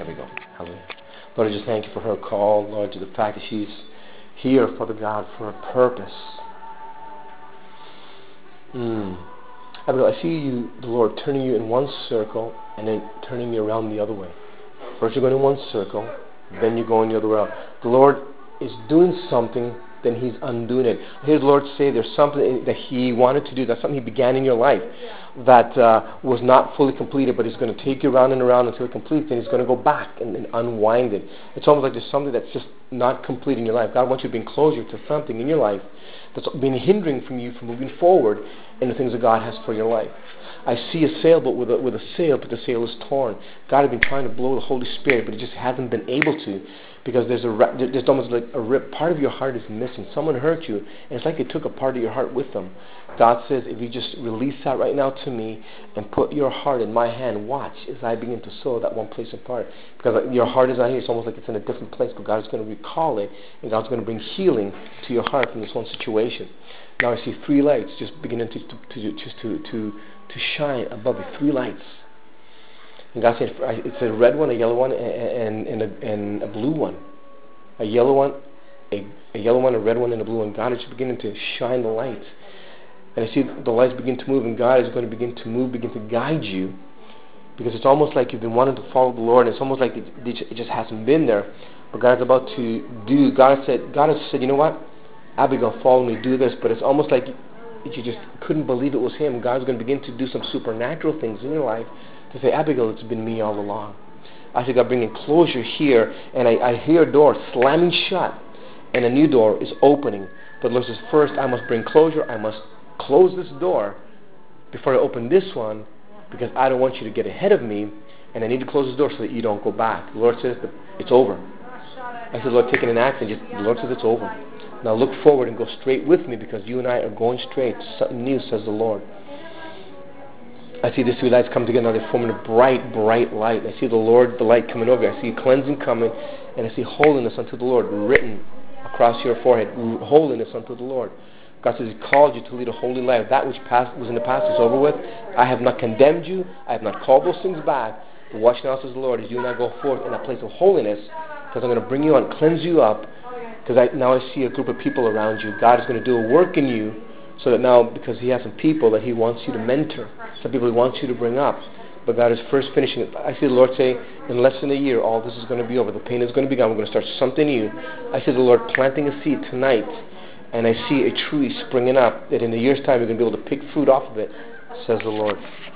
There we go. Hallelujah. Lord, I just thank you for her call, Lord, to the fact that she's here, Father God, for a purpose. Abigail, I see you, the Lord, turning you in one circle and then turning you around the other way. First you're going in one circle, then you're going the other way around. The Lord is doing something, then He's undoing it. I hear the Lord say there's something that He wanted to do, that's something He began in your life that was not fully completed, but He's going to take you around and around until it completes, and He's going to go back and unwind it. It's almost like there's something that's just not complete in your life. God wants you to bring closure to something in your life that's been hindering from you from moving forward in the things that God has for your life. I see a sailboat with a sail, but the sail is torn. God has been trying to blow the Holy Spirit, but He just hasn't been able to, because there's almost like a rip. Part of your heart is missing. Someone hurt you, and it's like they took a part of your heart with them. God says, if you just release that right now to me and put your heart in my hand, watch as I begin to sew that one place apart. Because your heart is not here. It's almost like it's in a different place, but God is going to recall it, and God's going to bring healing to your heart from this one situation. Now I see 3 lights just beginning to shine above you. 3 lights. And God said, it's a red one, a yellow one, and a blue one. A yellow one, a yellow one, a red one, and a blue one. God is beginning to shine the lights. And I see the lights begin to move, and God is going to begin to move, begin to guide you. Because it's almost like you've been wanting to follow the Lord, and it's almost like it just hasn't been there. But God's about to do. God has said, you know what? Abigail, follow me, do this. But it's almost like you just couldn't believe it was Him. God's going to begin to do some supernatural things in your life to say, Abigail, it's been me all along. I see God bringing closure here, and I hear a door slamming shut, and a new door is opening. But Lord says, first I must bring closure. I must close this door before I open this one, because I don't want you to get ahead of me, and I need to close this door so that you don't go back. The Lord says that it's over. I said, Lord, taking an action. The Lord says it's over. Now look forward and go straight with me, because you and I are going straight. Something new, says the Lord. I see these 3 lights come together. Now they're forming a bright, bright light. I see the Lord, the light coming over. I see cleansing coming, and I see holiness unto the Lord written across your forehead. Holiness unto the Lord. God says He called you to lead a holy life. That which was in the past is over with. I have not condemned you. I have not called those things back. But watch now, says the Lord, as you and I go forth in a place of holiness, because I'm going to bring you on, cleanse you up, because now I see a group of people around you. God is going to do a work in you, so that now, because He has some people that He wants you to mentor, some people He wants you to bring up. But God is first finishing it. I see the Lord say, in less than a year, all this is going to be over. The pain is going to be gone. We're going to start something new. I see the Lord planting a seed tonight, and I see a tree springing up that in a year's time you're going to be able to pick fruit off of it, says the Lord.